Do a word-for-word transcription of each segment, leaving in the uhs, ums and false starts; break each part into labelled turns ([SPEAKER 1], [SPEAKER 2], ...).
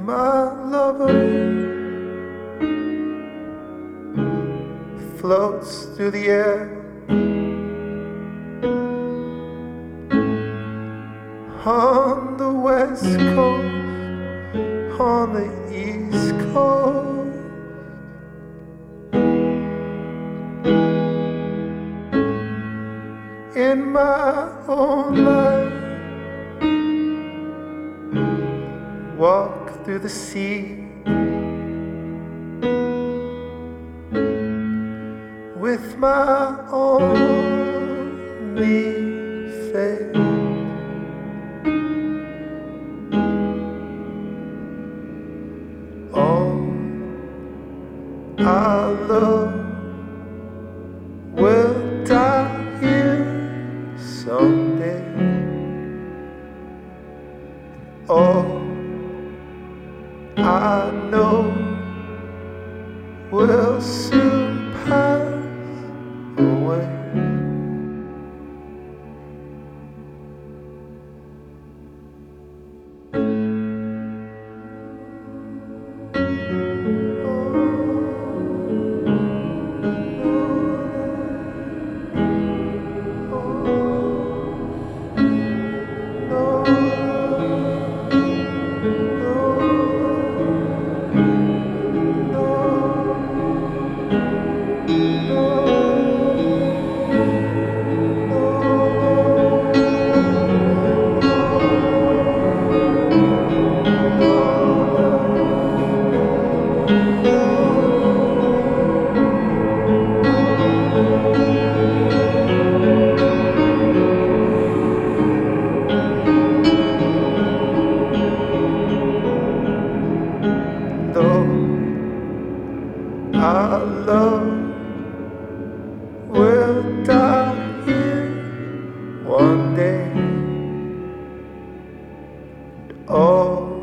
[SPEAKER 1] My lover floats through the air on the west coast, on the east coast. In my own life, walk through the sea with my only faith. All our love will die here someday. All I know will soon pass away. Our love will die here one day. And all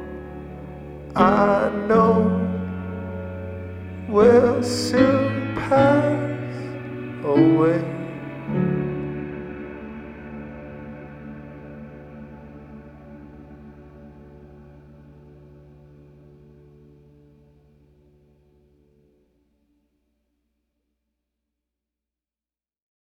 [SPEAKER 1] I know will soon pass away.